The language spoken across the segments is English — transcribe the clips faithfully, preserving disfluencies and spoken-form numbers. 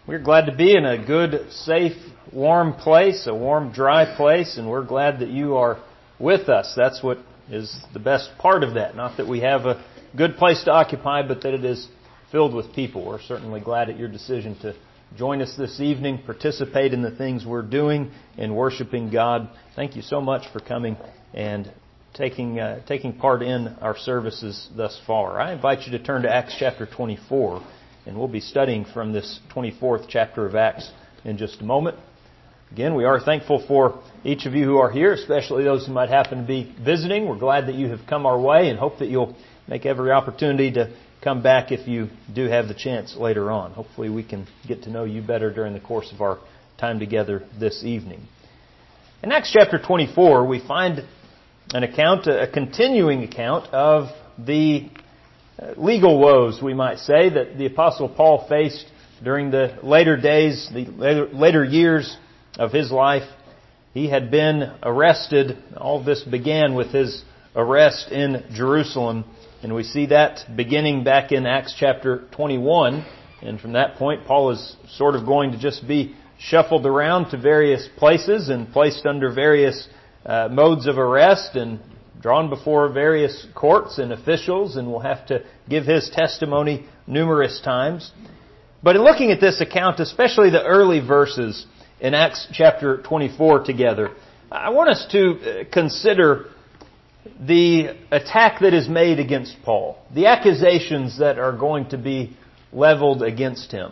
We're glad to be in a good, safe, warm place, a warm, dry place, and we're glad that you are with us. That's what is the best part of that. Not that we have a good place to occupy, but that it is filled with people. We're certainly glad at your decision to join us this evening, participate in the things we're doing in worshiping God. Thank you so much for coming and taking uh, taking part in our services thus far. I invite you to turn to Acts chapter twenty-four, and we'll be studying from this twenty-fourth chapter of Acts in just a moment. Again, we are thankful for each of you who are here, especially those who might happen to be visiting. We're glad that you have come our way and hope that you'll make every opportunity to come back if you do have the chance later on. Hopefully we can get to know you better during the course of our time together this evening. In Acts chapter twenty-four, we find an account, a continuing account of the legal woes, we might say, that the Apostle Paul faced during the later days, the later, later years of his life. He had been arrested. All this began with his arrest in Jerusalem. And we see that beginning back in Acts chapter twenty-one. And from that point, Paul is sort of going to just be shuffled around to various places and placed under various uh, modes of arrest and drawn before various courts and officials, and will have to give his testimony numerous times. But in looking at this account, especially the early verses in Acts chapter twenty-four together, I want us to consider the attack that is made against Paul, the accusations that are going to be leveled against him.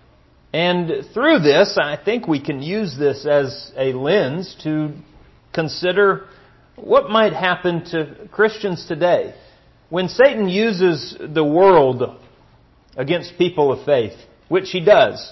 And through this, I think we can use this as a lens to consider what might happen to Christians today when Satan uses the world against people of faith, which he does.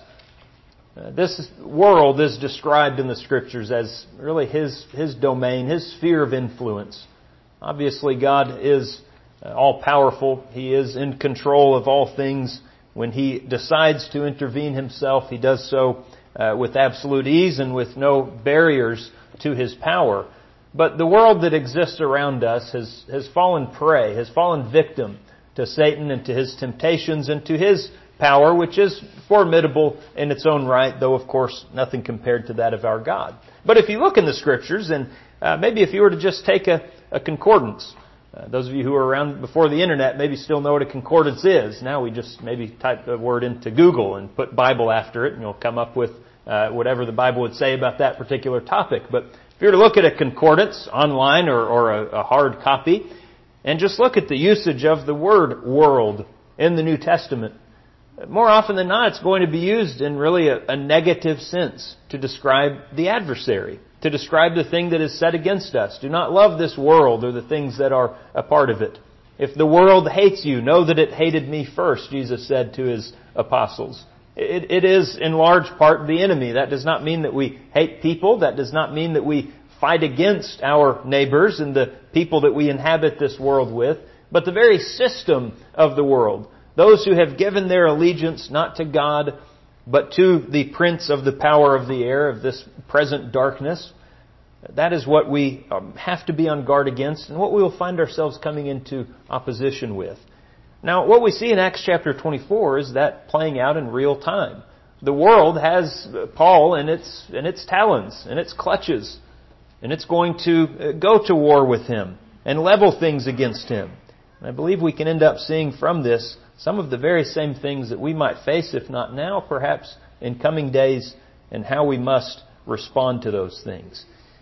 Uh, this world is described in the Scriptures as really his, his domain, his sphere of influence. Obviously, God is uh, all-powerful. He is in control of all things. When He decides to intervene Himself, He does so uh, with absolute ease and with no barriers to His power. But the world that exists around us has, has fallen prey, has fallen victim to Satan and to his temptations and to his power, which is formidable in its own right, though, of course, nothing compared to that of our God. But if you look in the Scriptures, and uh, maybe if you were to just take a, a concordance, uh, those of you who were around before the Internet maybe still know what a concordance is. Now we just maybe type the word into Google and put Bible after it, and you'll come up with uh, whatever the Bible would say about that particular topic. But if you were to look at a concordance online or, or a, a hard copy, and just look at the usage of the word world in the New Testament, more often than not, it's going to be used in really a, a negative sense to describe the adversary, to describe the thing that is set against us. Do not love this world or the things that are a part of it. If the world hates you, know that it hated me first, Jesus said to His apostles. It, it is in large part the enemy. That does not mean that we hate people. That does not mean that we fight against our neighbors and the people that we inhabit this world with, but the very system of the world. Those who have given their allegiance not to God, but to the prince of the power of the air, of this present darkness. That is what we have to be on guard against and what we will find ourselves coming into opposition with. Now, what we see in Acts chapter twenty-four is that playing out in real time. The world has Paul in its, in its talons, in its clutches, and it's going to go to war with him and level things against him. And I believe we can end up seeing from this some of the very same things that we might face, if not now, perhaps in coming days, and how we must respond to those things.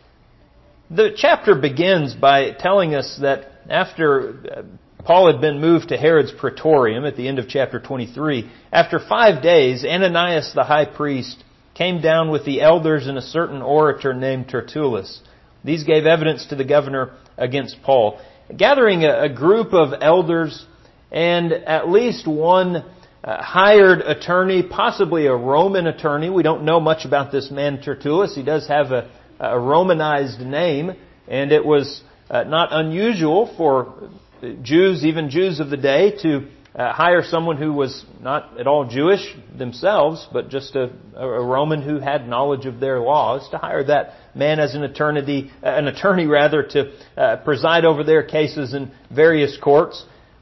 The chapter begins by telling us that after Paul had been moved to Herod's praetorium at the end of chapter twenty-three, after five days, Ananias the high priest came down with the elders and a certain orator named Tertullus. These gave evidence to the governor against Paul. Gathering a, a group of elders and at least one uh, hired attorney, possibly a Roman attorney. We don't know much about this man Tertullus. He does have a, a Romanized name, and it was uh, not unusual for Jews, even Jews of the day, to uh, hire someone who was not at all Jewish themselves, but just a, a Roman who had knowledge of their laws, to hire that man as an attorney, an attorney rather, to uh, preside over their cases in various courts.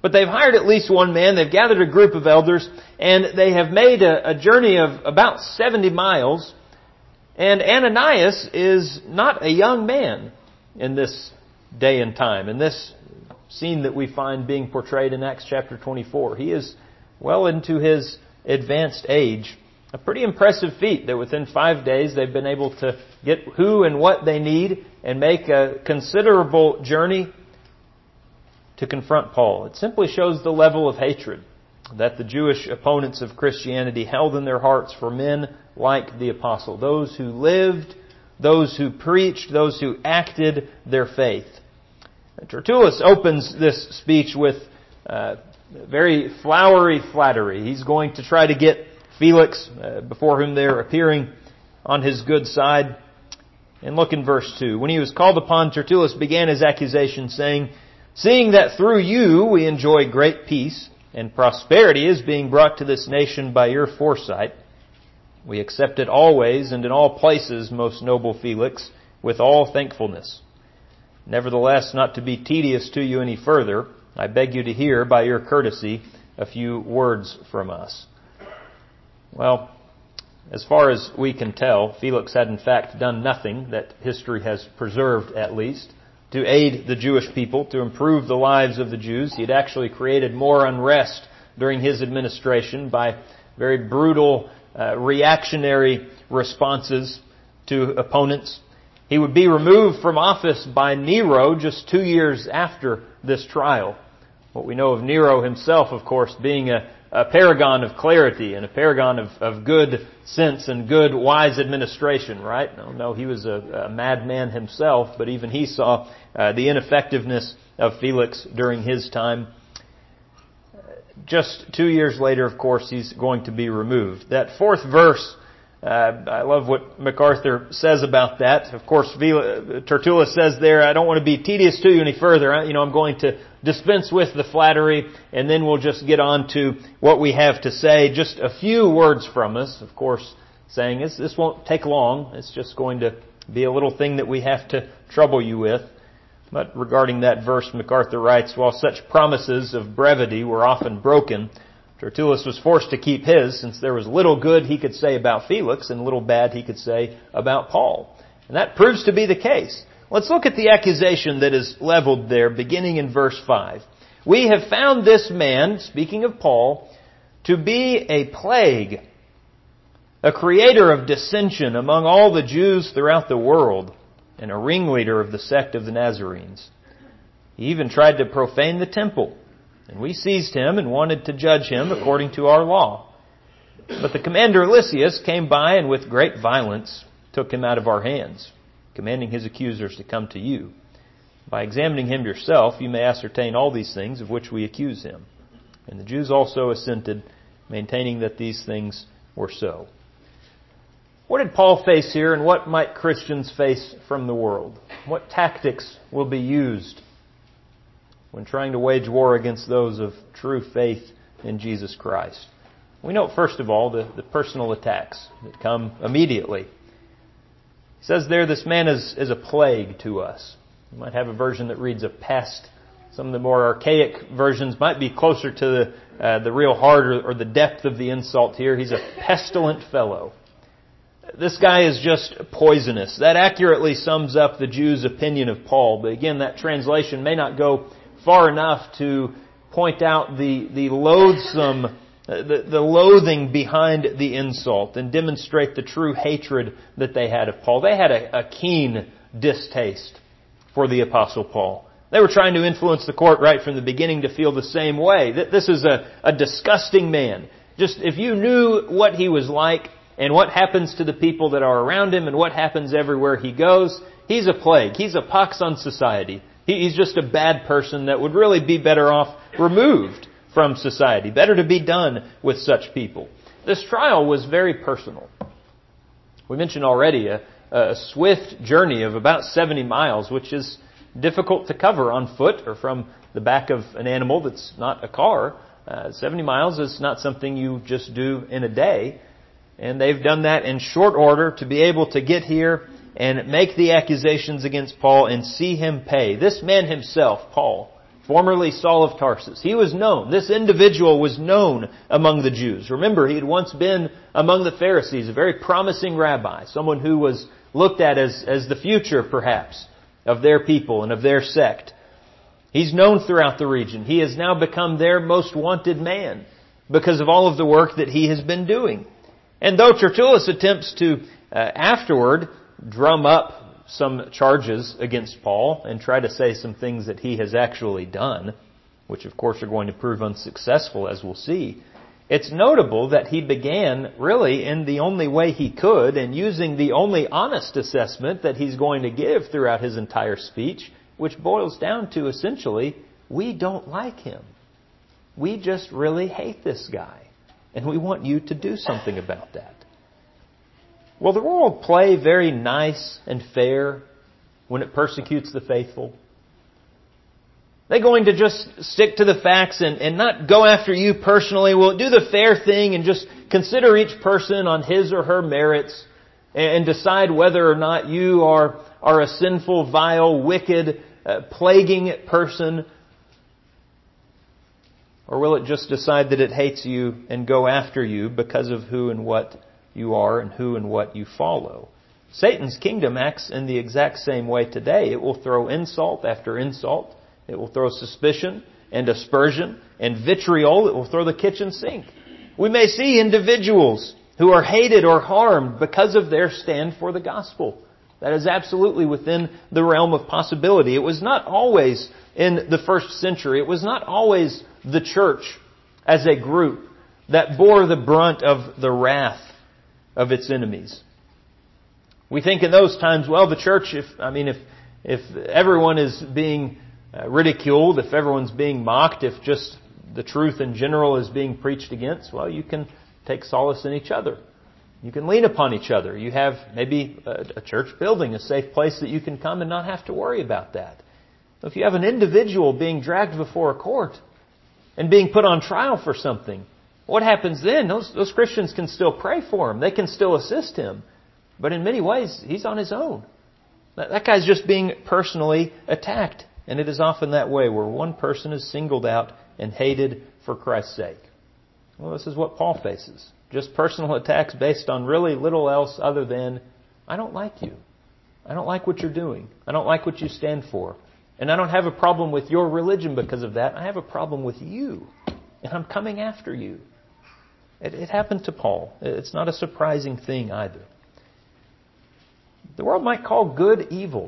But they've hired at least one man, they've gathered a group of elders, and they have made a, a journey of about seventy miles. And Ananias is not a young man in this day and time, in this scene that we find being portrayed in Acts chapter twenty-four. He is well into his advanced age. A pretty impressive feat that within five days they've been able to get who and what they need and make a considerable journey to confront Paul. It simply shows the level of hatred that the Jewish opponents of Christianity held in their hearts for men like the apostle. Those who lived, those who preached, those who acted their faith. And Tertullus opens this speech with uh, very flowery flattery. He's going to try to get Felix, uh, before whom they're appearing, on his good side. And look in verse two. When he was called upon, Tertullus began his accusation, saying, "Seeing that through you we enjoy great peace, and prosperity is being brought to this nation by your foresight, we accept it always and in all places, most noble Felix, with all thankfulness. Nevertheless, not to be tedious to you any further, I beg you to hear, by your courtesy, a few words from us." Well, as far as we can tell, Felix had in fact done nothing that history has preserved, at least, to aid the Jewish people, to improve the lives of the Jews. He had actually created more unrest during his administration by very brutal, uh, reactionary responses to opponents. He would be removed from office by Nero just two years after this trial. What we know of Nero himself, of course, being a, a paragon of clarity and a paragon of, of good sense and good, wise administration, right? No, no, he was a, a madman himself, but even he saw uh, the ineffectiveness of Felix during his time. Just two years later, of course, he's going to be removed. That fourth verse, uh, I love what MacArthur says about that. Of course, Tertullus says there, I don't want to be tedious to you any further. You know, I'm going to dispense with the flattery, and then we'll just get on to what we have to say. Just a few words from us, of course, saying this, this won't take long. It's just going to be a little thing that we have to trouble you with. But regarding that verse, MacArthur writes, while such promises of brevity were often broken, Tertullus was forced to keep his, since there was little good he could say about Felix and little bad he could say about Paul. And that proves to be the case. Let's look at the accusation that is leveled there, beginning in verse five. We have found this man, speaking of Paul, to be a plague, a creator of dissension among all the Jews throughout the world, and a ringleader of the sect of the Nazarenes. He even tried to profane the temple, and we seized him and wanted to judge him according to our law. But the commander Lysias came by and with great violence took him out of our hands, commanding his accusers to come to you. By examining him yourself, you may ascertain all these things of which we accuse him. And the Jews also assented, maintaining that these things were so. What did Paul face here, and what might Christians face from the world? What tactics will be used when trying to wage war against those of true faith in Jesus Christ? We note, first of all, the, the personal attacks that come immediately. It says there, this man is, is a plague to us. You might have a version that reads a pest. Some of the more archaic versions might be closer to the, uh, the real heart or, or the depth of the insult here. He's a pestilent fellow. This guy is just poisonous. That accurately sums up the Jews' opinion of Paul. But again, that translation may not go far enough to point out the, the loathsome, the, the loathing behind the insult and demonstrate the true hatred that they had of Paul. They had a, a keen distaste for the Apostle Paul. They were trying to influence the court right from the beginning to feel the same way. That this is a, a disgusting man. Just if you knew what he was like, and what happens to the people that are around him and what happens everywhere he goes, he's a plague. He's a pox on society. He's just a bad person that would really be better off removed from society. Better to be done with such people. This trial was very personal. We mentioned already a, a swift journey of about seventy miles, which is difficult to cover on foot or from the back of an animal that's not a car. Uh, seventy miles is not something you just do in a day. And they've done that in short order to be able to get here and make the accusations against Paul and see him pay. This man himself, Paul, formerly Saul of Tarsus. He was known. This individual was known among the Jews. Remember, he had once been among the Pharisees, a very promising rabbi, someone who was looked at as, as the future, perhaps, of their people and of their sect. He's known throughout the region. He has now become their most wanted man because of all of the work that he has been doing. And though Tertullus attempts to, uh, afterward, drum up some charges against Paul and try to say some things that he has actually done, which of course are going to prove unsuccessful, as we'll see, it's notable that he began really in the only way he could and using the only honest assessment that he's going to give throughout his entire speech, which boils down to essentially, we don't like him. We just really hate this guy, and we want you to do something about that. Will the world play very nice and fair when it persecutes the faithful? They're going to just stick to the facts and, and not go after you personally. Will it do the fair thing and just consider each person on his or her merits and decide whether or not you are, are a sinful, vile, wicked, uh, plaguing person? Or will it just decide that it hates you and go after you because of who and what you are and who and what you follow? Satan's kingdom acts in the exact same way today. It will throw insult after insult. It will throw suspicion and aspersion and vitriol. It will throw the kitchen sink. We may see individuals who are hated or harmed because of their stand for the gospel. That is absolutely within the realm of possibility. It was not always in the first century. It was not always the church as a group that bore the brunt of the wrath of its enemies. We think in those times, well, the church, if I mean, if if everyone is being uh, ridiculed, if everyone's being mocked, if just the truth in general is being preached against, well, you can take solace in each other. You can lean upon each other. You have maybe a, a church building, a safe place that you can come and not have to worry about that. If you have an individual being dragged before a court and being put on trial for something, what happens then? Those, those Christians can still pray for him. They can still assist him. But in many ways, he's on his own. That, that guy's just being personally attacked. And it is often that way where one person is singled out and hated for Christ's sake. Well, this is what Paul faces. Just personal attacks based on really little else other than, I don't like you. I don't like what you're doing. I don't like what you stand for. And I don't have a problem with your religion because of that. I have a problem with you. And I'm coming after you. It, it happened to Paul. It's not a surprising thing either. The world might call good evil.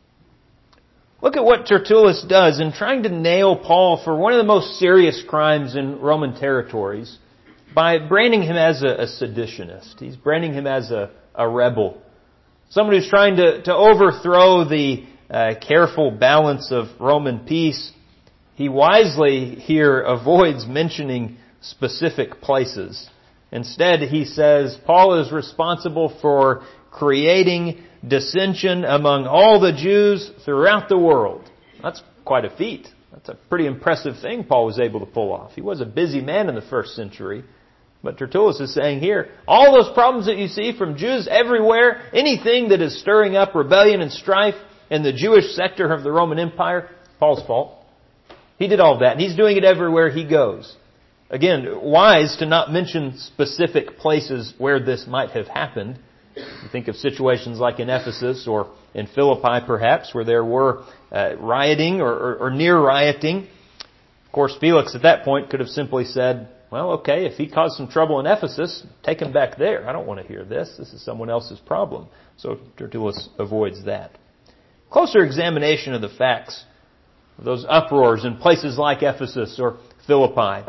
Look at what Tertullus does in trying to nail Paul for one of the most serious crimes in Roman territories by branding him as a, a seditionist. He's branding him as a, a rebel. Someone who's trying to, to overthrow the uh, careful balance of Roman peace. He wisely here avoids mentioning specific places. Instead, he says Paul is responsible for creating dissension among all the Jews throughout the world. That's quite a feat. That's a pretty impressive thing Paul was able to pull off. He was a busy man in the first century. But Tertullus is saying here, all those problems that you see from Jews everywhere, anything that is stirring up rebellion and strife in the Jewish sector of the Roman Empire, Paul's fault. He did all that, and he's doing it everywhere he goes. Again, wise to not mention specific places where this might have happened. You think of situations like in Ephesus or in Philippi, perhaps, where there were uh, rioting or, or, or near rioting. Of course, Felix at that point could have simply said, well, okay, if he caused some trouble in Ephesus, take him back there. I don't want to hear this. This is someone else's problem. So Tertullus avoids that. Closer examination of the facts of those uproars in places like Ephesus or Philippi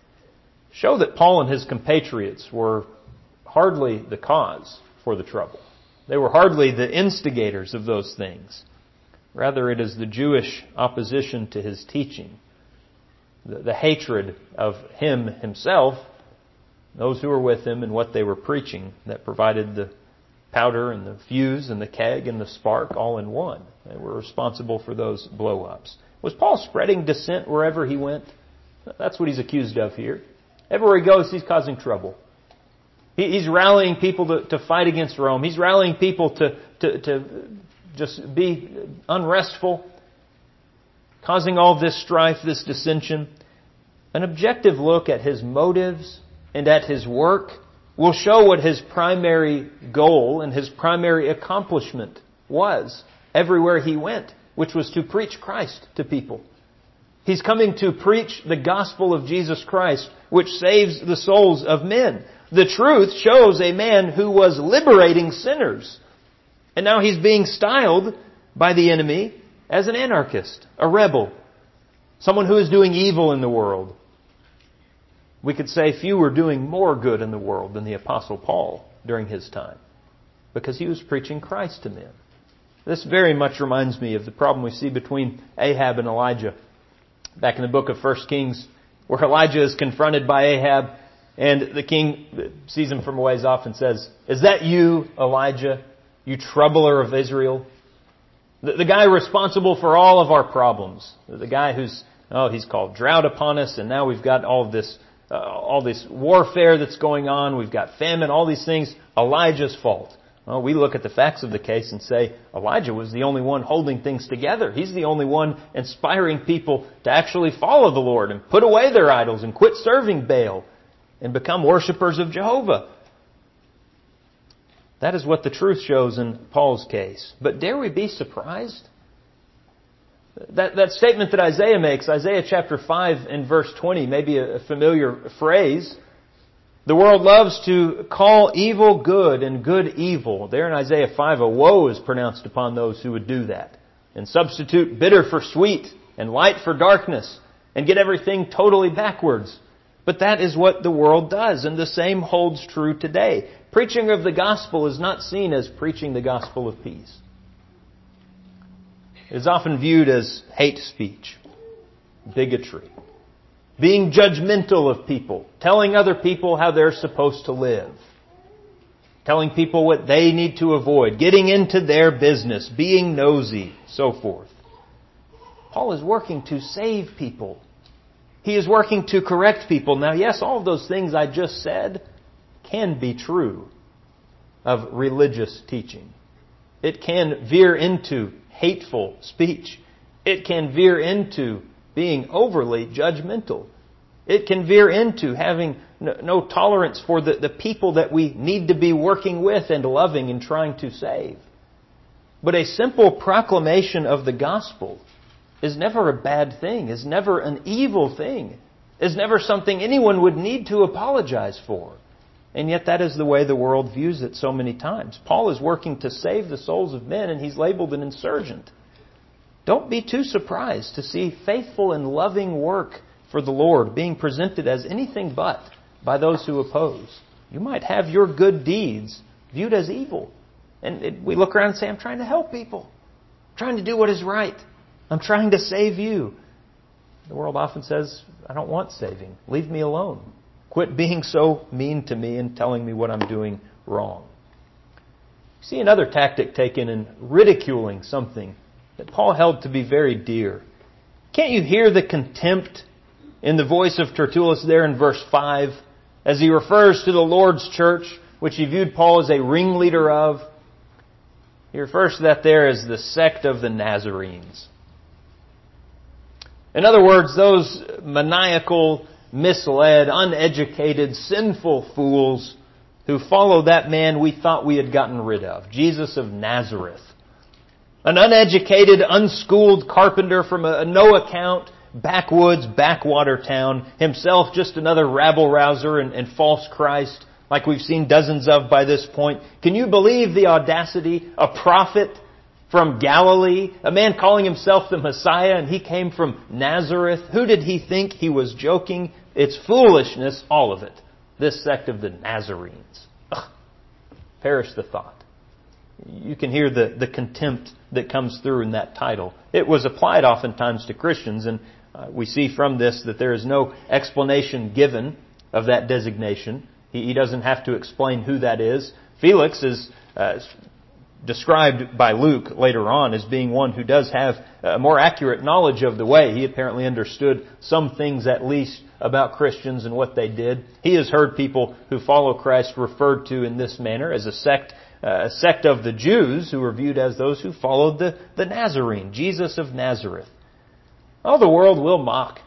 show that Paul and his compatriots were hardly the cause for the trouble. They were hardly the instigators of those things. Rather, it is the Jewish opposition to his teaching, the, the hatred of him himself, those who were with him and what they were preaching, that provided the powder and the fuse and the keg and the spark all in one. They were responsible for those blow-ups. Was Paul spreading dissent wherever he went? That's what he's accused of here. Everywhere he goes, he's causing trouble. He, he's rallying people to, to fight against Rome. He's rallying people to, to, to just be unrestful, causing all this strife, this dissension? An objective look at his motives and at his work will show what his primary goal and his primary accomplishment was everywhere he went, which was to preach Christ to people. He's coming to preach the gospel of Jesus Christ, which saves the souls of men. The truth shows a man who was liberating sinners. And now he's being styled by the enemy as an anarchist, a rebel, someone who is doing evil in the world. We could say few were doing more good in the world than the Apostle Paul during his time, because he was preaching Christ to men. This very much reminds me of the problem we see between Ahab and Elijah. Back in the book of First Kings, where Elijah is confronted by Ahab, and the king sees him from a ways off and says, "Is that you, Elijah, you troubler of Israel?" The, the guy responsible for all of our problems. The guy who's, oh, he's called drought upon us, and now we've got all of this, uh, all this warfare that's going on. We've got famine, all these things. Elijah's fault. Well, we look at the facts of the case and say, Elijah was the only one holding things together. He's the only one inspiring people to actually follow the Lord and put away their idols and quit serving Baal and become worshipers of Jehovah. That is what the truth shows in Paul's case. But dare we be surprised? That, that statement that Isaiah makes, Isaiah chapter five and verse twenty, may be a familiar phrase. The world loves to call evil good and good evil. There in Isaiah five, a woe is pronounced upon those who would do that and substitute bitter for sweet and light for darkness and get everything totally backwards. But that is what the world does, and the same holds true today. Preaching of the gospel is not seen as preaching the gospel of peace. It is often viewed as hate speech, bigotry, being judgmental of people, telling other people how they're supposed to live, telling people what they need to avoid, getting into their business, being nosy, so forth. Paul is working to save people. He is working to correct people. Now, yes, all of those things I just said can be true of religious teaching. It can veer into hateful speech. It can veer into being overly judgmental. It can veer into having no, no tolerance for the, the people that we need to be working with and loving and trying to save. But a simple proclamation of the gospel is never a bad thing, is never an evil thing, is never something anyone would need to apologize for. And yet that is the way the world views it so many times. Paul is working to save the souls of men, and he's labeled an insurgent. Don't be too surprised to see faithful and loving work for the Lord being presented as anything but by those who oppose. You might have your good deeds viewed as evil. And it, we look around and say, I'm trying to help people. I'm trying to do what is right. I'm trying to save you. The world often says, I don't want saving. Leave me alone. Quit being so mean to me and telling me what I'm doing wrong. See another tactic taken in ridiculing something that Paul held to be very dear. Can't you hear the contempt in the voice of Tertullus there in verse five as he refers to the Lord's church, which he viewed Paul as a ringleader of? He refers to that there as the sect of the Nazarenes. In other words, those maniacal, misled, uneducated, sinful fools who follow that man we thought we had gotten rid of, Jesus of Nazareth. An uneducated, unschooled carpenter from a no account, backwoods, backwater town, himself just another rabble-rouser and, and false Christ, like we've seen dozens of by this point. Can you believe the audacity? A prophet from Galilee, a man calling himself the Messiah, and he came from Nazareth. Who did he think he was joking? It's foolishness, all of it. This sect of the Nazarenes. Ugh. Perish the thought. You can hear the, the contempt that comes through in that title. It was applied oftentimes to Christians, and uh, we see from this that there is no explanation given of that designation. He, he doesn't have to explain who that is. Felix is uh, described by Luke later on as being one who does have a more accurate knowledge of the way. He apparently understood some things at least about Christians and what they did. He has heard people who follow Christ referred to in this manner as a sect, uh, a sect of the Jews who were viewed as those who followed the, the Nazarene, Jesus of Nazareth. Oh, the world will mock.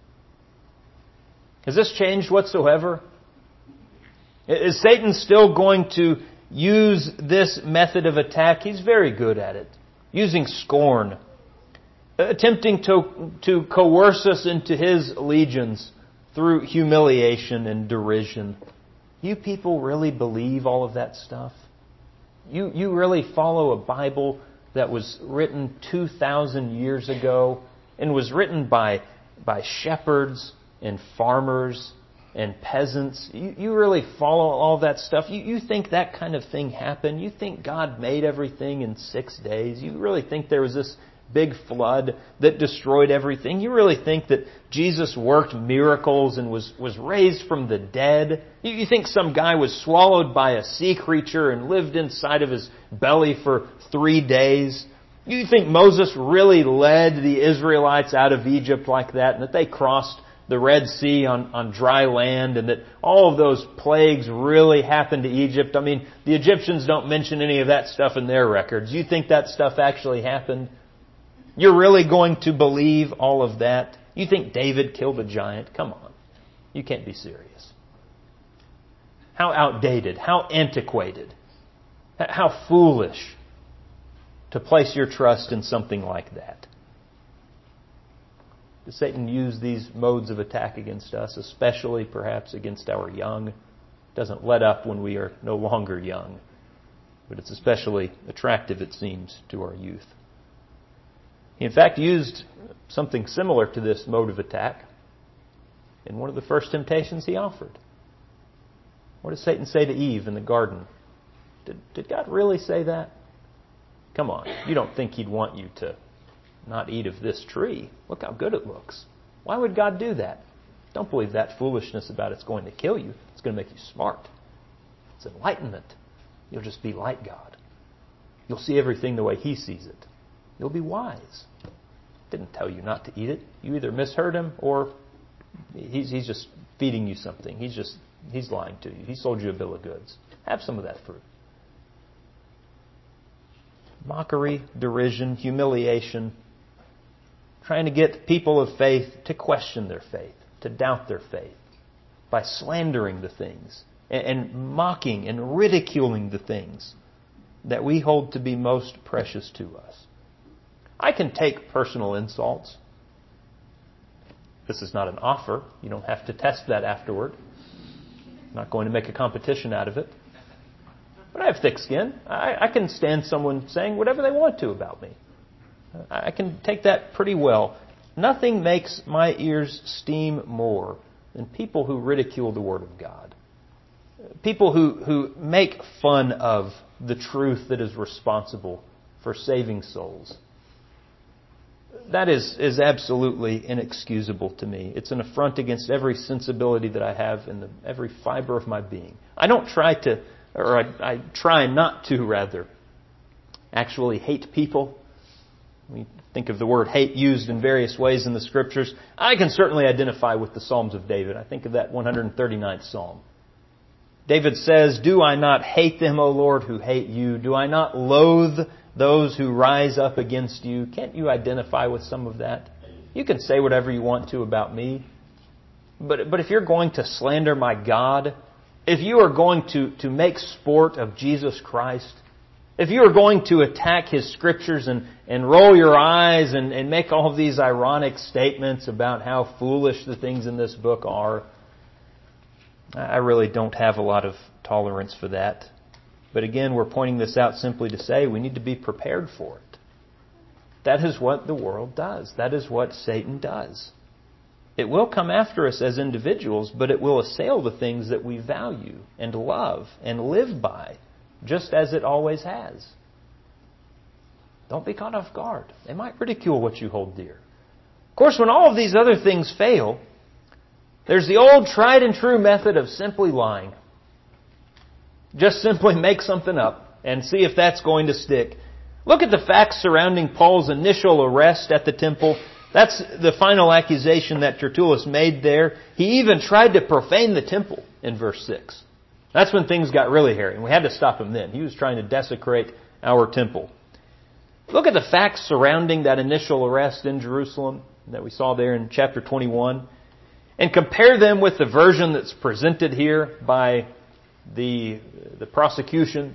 Has this changed whatsoever? Is Satan still going to use this method of attack? He's very good at it. Using scorn. Attempting to, to coerce us into his legions through humiliation and derision. You people really believe all of that stuff? You, you really follow a Bible that was written two thousand years ago and was written by, by shepherds and farmers and peasants? You, you really follow all that stuff? You, you think that kind of thing happened? You think God made everything in six days? You really think there was this big flood that destroyed everything? You really think that Jesus worked miracles and was, was raised from the dead? You, you think some guy was swallowed by a sea creature and lived inside of his belly for three days? You think Moses really led the Israelites out of Egypt like that, and that they crossed the Red Sea on, on dry land, and that all of those plagues really happened to Egypt? I mean, the Egyptians don't mention any of that stuff in their records. You think that stuff actually happened? You're really going to believe all of that? You think David killed a giant? Come on. You can't be serious. How outdated, how antiquated, how foolish to place your trust in something like that. Does Satan use these modes of attack against us, especially perhaps against our young? It doesn't let up when we are no longer young, but it's especially attractive, it seems, to our youth. He, in fact, used something similar to this mode of attack in one of the first temptations he offered. What does Satan say to Eve in the garden? Did, did God really say that? Come on, you don't think he'd want you to not eat of this tree? Look how good it looks. Why would God do that? Don't believe that foolishness about it's going to kill you. It's going to make you smart. It's enlightenment. You'll just be like God. You'll see everything the way he sees it. You'll be wise. Didn't tell you not to eat it. You either misheard him or he's, he's just feeding you something. He's just he's lying to you. He sold you a bill of goods. Have some of that fruit. Mockery, derision, humiliation. Trying to get people of faith to question their faith, to doubt their faith by slandering the things and, and mocking and ridiculing the things that we hold to be most precious to us. I can take personal insults. This is not an offer. You don't have to test that afterward. I'm not going to make a competition out of it. But I have thick skin. I, I can stand someone saying whatever they want to about me. I can take that pretty well. Nothing makes my ears steam more than people who ridicule the Word of God. People who, who make fun of the truth that is responsible for saving souls. That is, is absolutely inexcusable to me. It's an affront against every sensibility that I have in the, every fiber of my being. I don't try to, or I, I try not to, rather, actually hate people. We think of the word hate used in various ways in the Scriptures. I can certainly identify with the Psalms of David. I think of that one hundred thirty-ninth Psalm. David says, "Do I not hate them, O Lord, who hate you? Do I not loathe those who rise up against you?" Can't you identify with some of that? You can say whatever you want to about me. But, but if you're going to slander my God, if you are going to, to make sport of Jesus Christ, if you are going to attack His Scriptures and, and roll your eyes and, and make all of these ironic statements about how foolish the things in this book are, I really don't have a lot of tolerance for that. But again, we're pointing this out simply to say we need to be prepared for it. That is what the world does. That is what Satan does. It will come after us as individuals, but it will assail the things that we value and love and live by, just as it always has. Don't be caught off guard. They might ridicule what you hold dear. Of course, when all of these other things fail, there's the old tried and true method of simply lying. Just simply make something up and see if that's going to stick. Look at the facts surrounding Paul's initial arrest at the temple. That's the final accusation that Tertullus made there. He even tried to profane the temple in verse six. That's when things got really hairy, and we had to stop him then. He was trying to desecrate our temple. Look at the facts surrounding that initial arrest in Jerusalem. that we saw there in chapter twenty-one and compare them with the version that's presented here by the, the prosecution,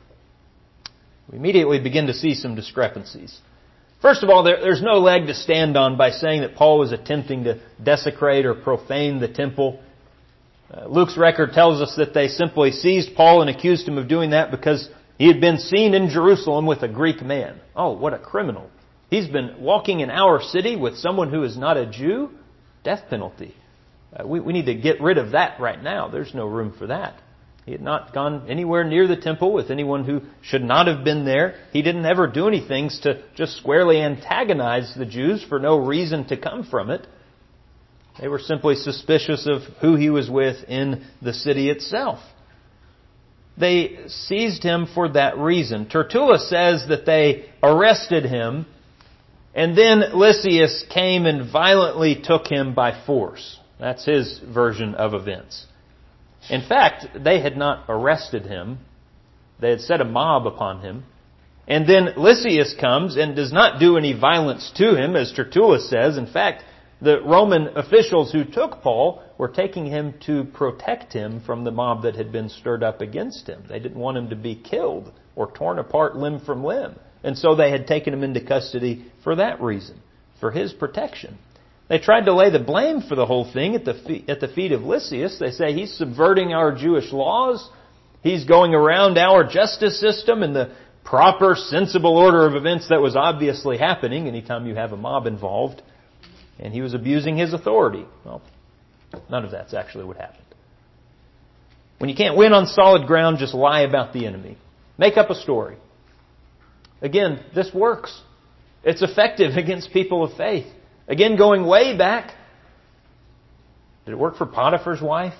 we immediately begin to see some discrepancies. First of all, there, there's no leg to stand on by saying that Paul was attempting to desecrate or profane the temple. Uh, Luke's record tells us that they simply seized Paul and accused him of doing that because he had been seen in Jerusalem with a Greek man. Oh, what a criminal. He's been walking in our city with someone who is not a Jew? Death penalty. Uh, we, we need to get rid of that right now. There's no room for that. He had not gone anywhere near the temple with anyone who should not have been there. He didn't ever do anything to just squarely antagonize the Jews for no reason to come from it. They were simply suspicious of who he was with in the city itself. They seized him for that reason. Tertullus says that they arrested him, and then Lysias came and violently took him by force. That's his version of events. In fact, they had not arrested him. They had set a mob upon him. And then Lysias comes and does not do any violence to him, as Tertullus says. In fact, the Roman officials who took Paul were taking him to protect him from the mob that had been stirred up against him. They didn't want him to be killed or torn apart limb from limb. And so they had taken him into custody for that reason, for his protection. They tried to lay the blame for the whole thing at the feet, at the feet of Lysias. They say he's subverting our Jewish laws. He's going around our justice system and the proper, sensible order of events that was obviously happening anytime you have a mob involved. And he was abusing his authority. Well, none of that's actually what happened. When you can't win on solid ground, just lie about the enemy. Make up a story. Again, this works. It's effective against people of faith. Again, going way back, did it work for Potiphar's wife?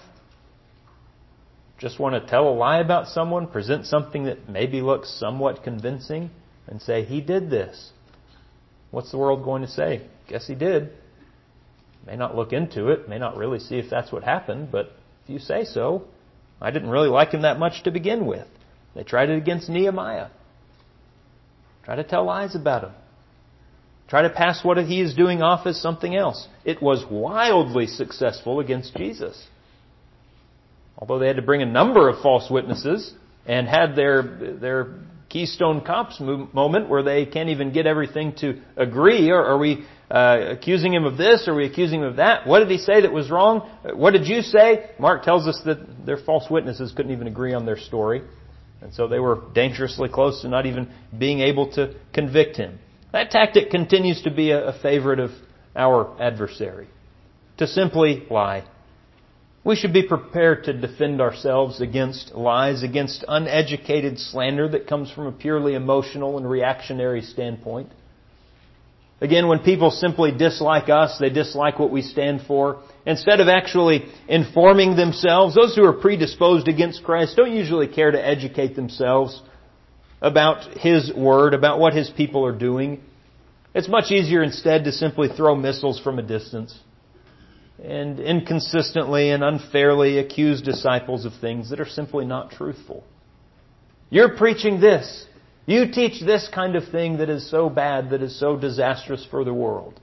Just want to tell a lie about someone, present something that maybe looks somewhat convincing, and say, he did this. What's the world going to say? Guess he did. May not look into it, may not really see if that's what happened, but if you say so, I didn't really like him that much to begin with. They tried it against Nehemiah. Try to tell lies about him. Try to pass what he is doing off as something else. It was wildly successful against Jesus. Although they had to bring a number of false witnesses and had their their Keystone Cops moment where they can't even get everything to agree. Or are we uh, accusing him of this? Are we accusing him of that? What did he say that was wrong? What did you say? Mark tells us that their false witnesses couldn't even agree on their story. And so they were dangerously close to not even being able to convict him. That tactic continues to be a favorite of our adversary, to simply lie. We should be prepared to defend ourselves against lies, against uneducated slander that comes from a purely emotional and reactionary standpoint. Again, when people simply dislike us, they dislike what we stand for, instead of actually informing themselves, those who are predisposed against Christ don't usually care to educate themselves about His Word, about what His people are doing. It's much easier instead to simply throw missiles from a distance and inconsistently and unfairly accuse disciples of things that are simply not truthful. You're preaching this. You teach this kind of thing that is so bad, that is so disastrous for the world.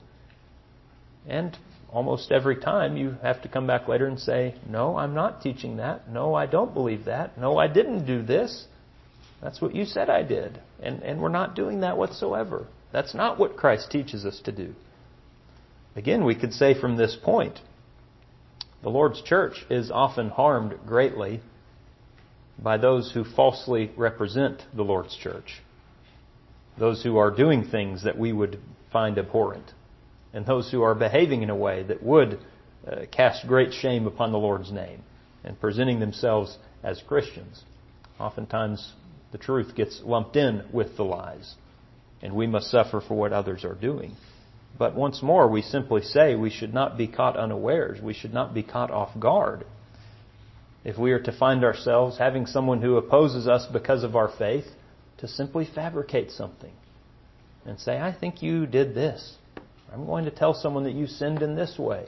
And almost every time you have to come back later and say, no, I'm not teaching that. No, I don't believe that. No, I didn't do this. That's what you said I did. And, and we're not doing that whatsoever. That's not what Christ teaches us to do. Again, we could say from this point, the Lord's church is often harmed greatly by those who falsely represent the Lord's church. Those who are doing things that we would find abhorrent. And those who are behaving in a way that would uh, cast great shame upon the Lord's name and presenting themselves as Christians. Oftentimes the truth gets lumped in with the lies, and we must suffer for what others are doing. But once more, we simply say we should not be caught unawares. We should not be caught off guard. If we are to find ourselves having someone who opposes us because of our faith, to simply fabricate something and say, I think you did this. I'm going to tell someone that you sinned in this way.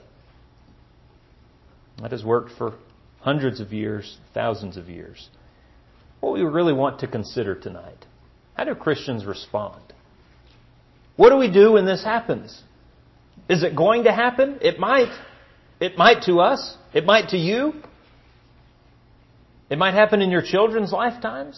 That has worked for hundreds of years, thousands of years. What we really want to consider tonight, how do Christians respond? What do we do when this happens? Is it going to happen? It might. It might to us. It might to you. It might happen in your children's lifetimes.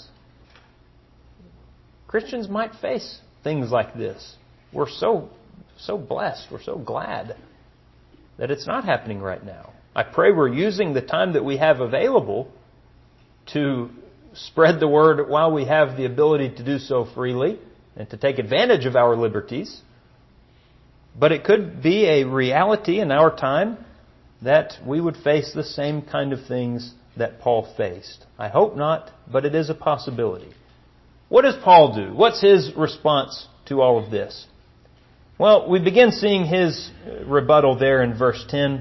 Christians might face things like this. We're so, so blessed. We're so glad that it's not happening right now. I pray we're using the time that we have available to spread the word while we have the ability to do so freely and to take advantage of our liberties. But it could be a reality in our time that we would face the same kind of things that Paul faced. I hope not, but it is a possibility. What does Paul do? What's his response to all of this? Well, we begin seeing his rebuttal there in verse ten.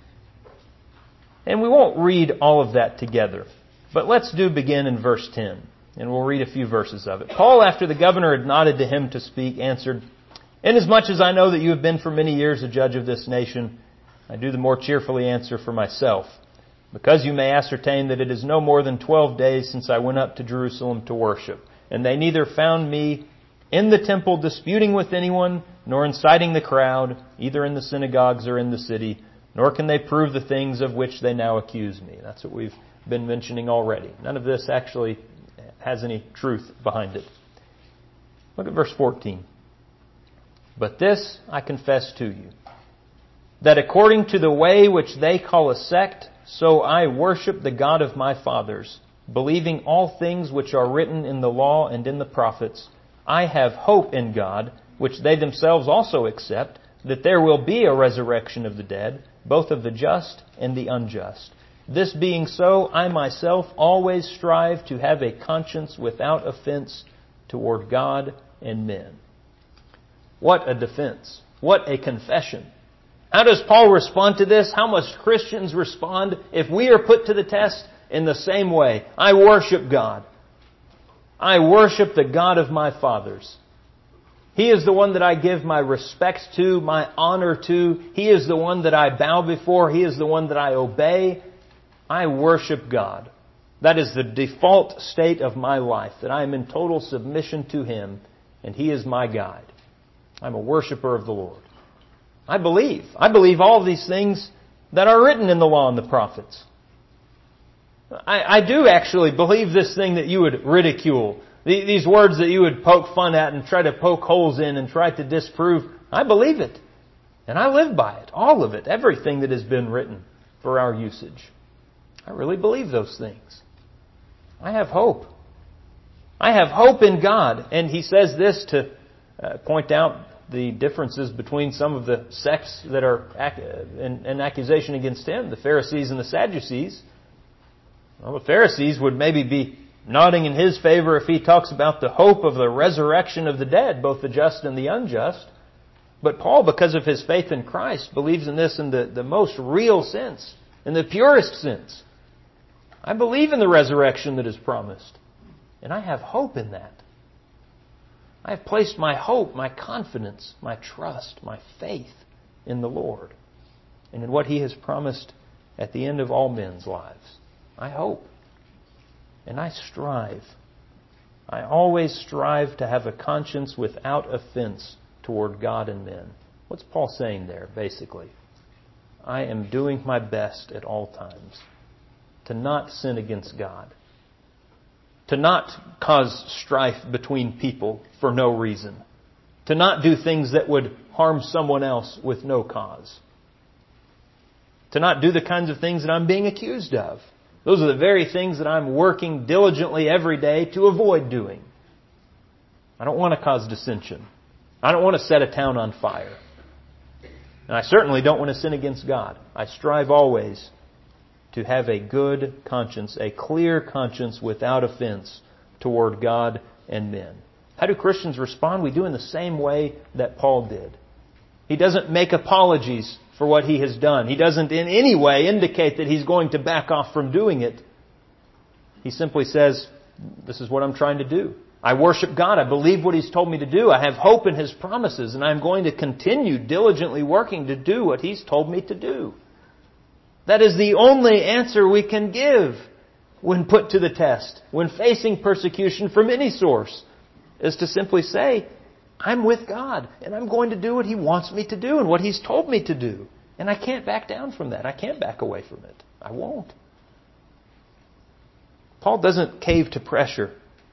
And we won't read all of that together. But let's do begin in verse ten. And we'll read a few verses of it. Paul, after the governor had nodded to him to speak, answered, "Inasmuch as I know that you have been for many years a judge of this nation, I do the more cheerfully answer for myself, because you may ascertain that it is no more than twelve days since I went up to Jerusalem to worship. And they neither found me in the temple disputing with anyone, nor inciting the crowd, either in the synagogues or in the city, nor can they prove the things of which they now accuse me." That's what we've been mentioning already. None of this actually has any truth behind it. Look at verse fourteen. "But this I confess to you, that according to the way which they call a sect, so I worship the God of my fathers, believing all things which are written in the law and in the prophets. I have hope in God, which they themselves also accept, that there will be a resurrection of the dead, both of the just and the unjust. This being so, I myself always strive to have a conscience without offense toward God and men." What a defense. What a confession. How does Paul respond to this? How must Christians respond if we are put to the test? In the same way. I worship God. I worship the God of my fathers. He is the one that I give my respects to, my honor to. He is the one that I bow before. He is the one that I obey. I worship God. That is the default state of my life, that I am in total submission to Him, and He is my guide. I'm a worshiper of the Lord. I believe. I believe all these things that are written in the law and the prophets. I, I do actually believe this thing that you would ridicule. These words that you would poke fun at and try to poke holes in and try to disprove. I believe it. And I live by it. All of it. Everything that has been written for our usage. I really believe those things. I have hope. I have hope in God. And he says this to uh, point out the differences between some of the sects that are in, in accusation against him, the Pharisees and the Sadducees. Well, the Pharisees would maybe be nodding in his favor if he talks about the hope of the resurrection of the dead, both the just and the unjust. But Paul, because of his faith in Christ, believes in this in the, the most real sense, in the purest sense. I believe in the resurrection that is promised. And I have hope in that. I have placed my hope, my confidence, my trust, my faith in the Lord and in what He has promised at the end of all men's lives. I hope. And I strive. I always strive to have a conscience without offense toward God and men. What's Paul saying there, basically? I am doing my best at all times to not sin against God. To not cause strife between people for no reason. To not do things that would harm someone else with no cause. To not do the kinds of things that I'm being accused of. Those are the very things that I'm working diligently every day to avoid doing. I don't want to cause dissension. I don't want to set a town on fire. And I certainly don't want to sin against God. I strive always to have a good conscience, a clear conscience without offense toward God and men. How do Christians respond? We do in the same way that Paul did. He doesn't make apologies for what he has done. He doesn't in any way indicate that he's going to back off from doing it. He simply says, this is what I'm trying to do. I worship God. I believe what He's told me to do. I have hope in His promises, and I'm going to continue diligently working to do what He's told me to do. That is the only answer we can give when put to the test, when facing persecution from any source, is to simply say, I'm with God, and I'm going to do what He wants me to do and what He's told me to do. And I can't back down from that. I can't back away from it. I won't. Paul doesn't cave to pressure.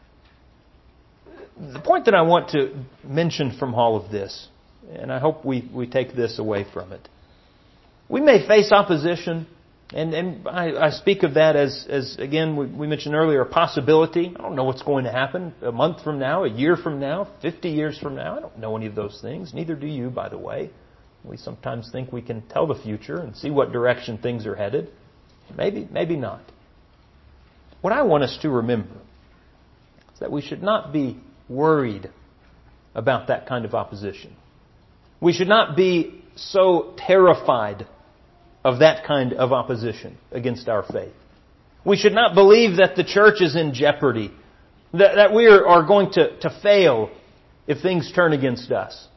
The point that I want to mention from all of this, and I hope we, we take this away from it. We may face opposition, and, and I, I speak of that as, as again, we, we mentioned earlier, a possibility. I don't know what's going to happen a month from now, a year from now, fifty years from now. I don't know any of those things. Neither do you, by the way. We sometimes think we can tell the future and see what direction things are headed. Maybe, maybe not. What I want us to remember is that we should not be worried about that kind of opposition. We should not be so terrified of that kind of opposition against our faith. We should not believe that the church is in jeopardy, that, that we are, are going to, to fail if things turn against us.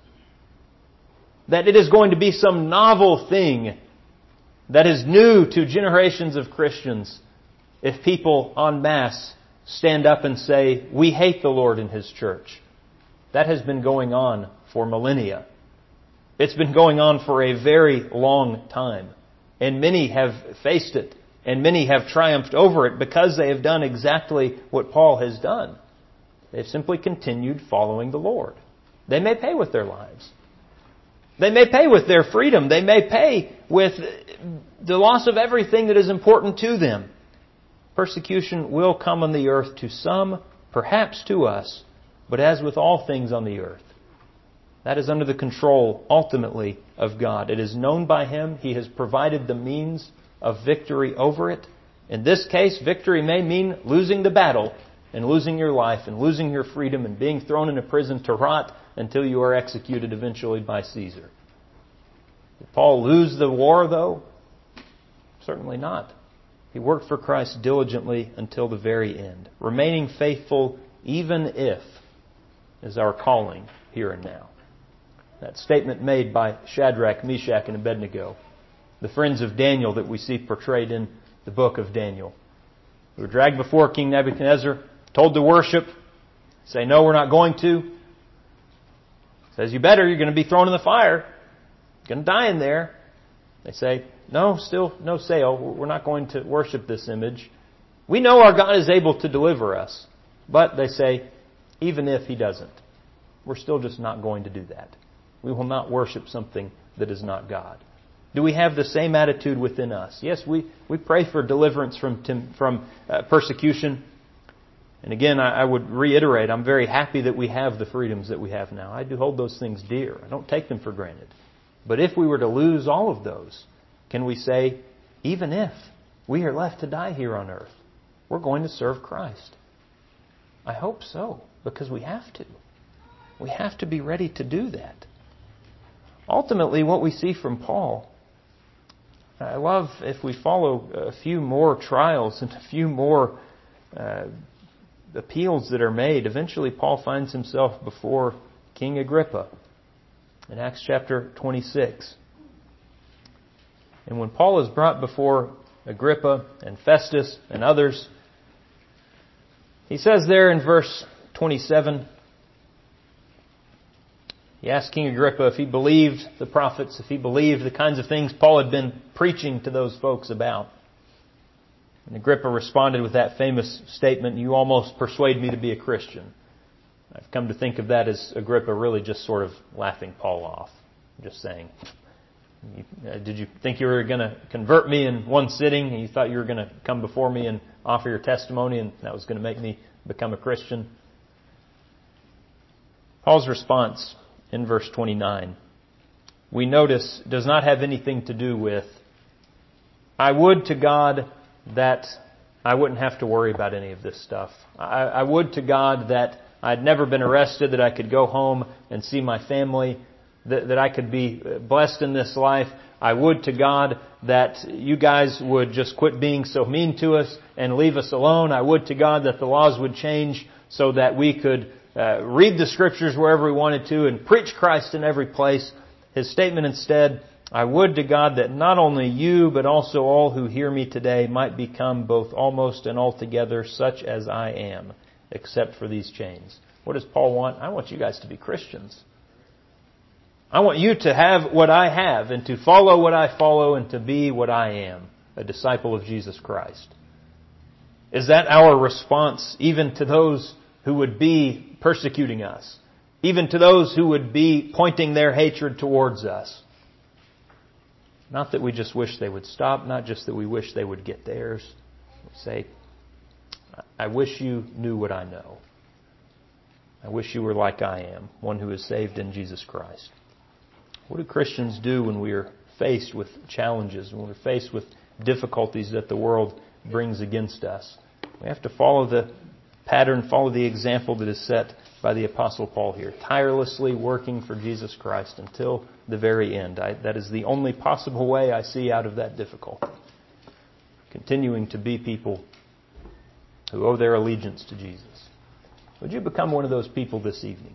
That it is going to be some novel thing that is new to generations of Christians if people en masse stand up and say, we hate the Lord and His church. That has been going on for millennia. It's been going on for a very long time. And many have faced it. And many have triumphed over it because they have done exactly what Paul has done. They've simply continued following the Lord. They may pay with their lives. They may pay with their freedom. They may pay with the loss of everything that is important to them. Persecution will come on the earth to some, perhaps to us, but as with all things on the earth, that is under the control, ultimately, of God. It is known by Him. He has provided the means of victory over it. In this case, victory may mean losing the battle and losing your life and losing your freedom and being thrown into prison to rot until you are executed eventually by Caesar. Did Paul lose the war, though? Certainly not. He worked for Christ diligently until the very end. Remaining faithful even if is our calling here and now. That statement made by Shadrach, Meshach, and Abednego, the friends of Daniel that we see portrayed in the book of Daniel. They were dragged before King Nebuchadnezzar, told to worship, say, no, we're not going to. Says, you better, you're going to be thrown in the fire. You're going to die in there. They say, no, still no sale. We're not going to worship this image. We know our God is able to deliver us. But they say, even if He doesn't, we're still just not going to do that. We will not worship something that is not God. Do we have the same attitude within us? Yes, we, we pray for deliverance from from uh, persecution. And again, I, I would reiterate, I'm very happy that we have the freedoms that we have now. I do hold those things dear. I don't take them for granted. But if we were to lose all of those, can we say, even if we are left to die here on earth, we're going to serve Christ? I hope so, because we have to. We have to be ready to do that. Ultimately, what we see from Paul, I love if we follow a few more trials and a few more uh, appeals that are made. Eventually, Paul finds himself before King Agrippa in Acts chapter twenty-six. And when Paul is brought before Agrippa and Festus and others, he says there in verse twenty-seven, he asked King Agrippa if he believed the prophets, if he believed the kinds of things Paul had been preaching to those folks about. And Agrippa responded with that famous statement, you almost persuade me to be a Christian. I've come to think of that as Agrippa really just sort of laughing Paul off. Just saying, did you think you were going to convert me in one sitting? And you thought you were going to come before me and offer your testimony and that was going to make me become a Christian? Paul's response in verse twenty-nine, we notice, does not have anything to do with, I would to God that I wouldn't have to worry about any of this stuff. I, I would to God that I'd never been arrested, that I could go home and see my family, that, that I could be blessed in this life. I would to God that you guys would just quit being so mean to us and leave us alone. I would to God that the laws would change so that we could uh, read the Scriptures wherever we wanted to and preach Christ in every place. His statement instead, I would to God that not only you, but also all who hear me today might become both almost and altogether such as I am, except for these chains. What does Paul want? I want you guys to be Christians. I want you to have what I have and to follow what I follow and to be what I am, a disciple of Jesus Christ. Is that our response even to those who would be persecuting us? Even to those who would be pointing their hatred towards us? Not that we just wish they would stop, not just that we wish they would get theirs. We say, I wish you knew what I know. I wish you were like I am, one who is saved in Jesus Christ. What do Christians do when we are faced with challenges, when we're faced with difficulties that the world brings against us? We have to follow the pattern, follow the example that is set by the Apostle Paul here. Tirelessly working for Jesus Christ until the very end. I, that is the only possible way I see out of that difficulty. Continuing to be people who owe their allegiance to Jesus. Would you become one of those people this evening?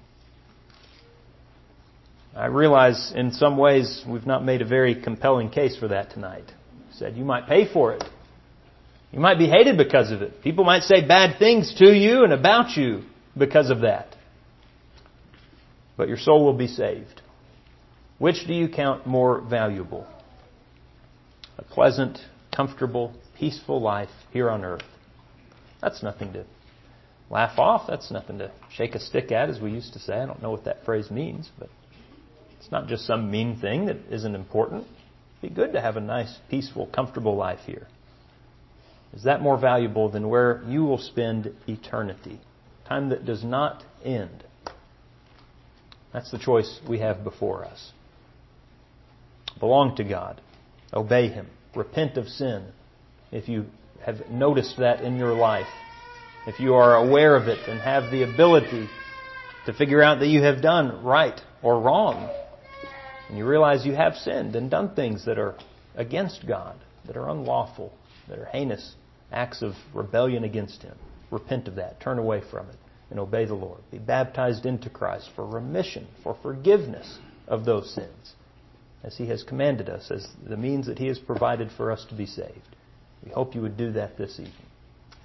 I realize in some ways we've not made a very compelling case for that tonight. Said you might pay for it. You might be hated because of it. People might say bad things to you and about you because of that. But your soul will be saved. Which do you count more valuable? A pleasant, comfortable, peaceful life here on earth. That's nothing to laugh off. That's nothing to shake a stick at, as we used to say. I don't know what that phrase means, but it's not just some mean thing that isn't important. It'd be good to have a nice, peaceful, comfortable life here. Is that more valuable than where you will spend eternity? Time that does not end. That's the choice we have before us. Belong to God. Obey Him. Repent of sin. If you have noticed that in your life, if you are aware of it and have the ability to figure out that you have done right or wrong, and you realize you have sinned and done things that are against God, that are unlawful, that are heinous acts of rebellion against Him, repent of that, turn away from it, and obey the Lord. Be baptized into Christ for remission, for forgiveness of those sins, as He has commanded us, as the means that He has provided for us to be saved. We hope you would do that this evening.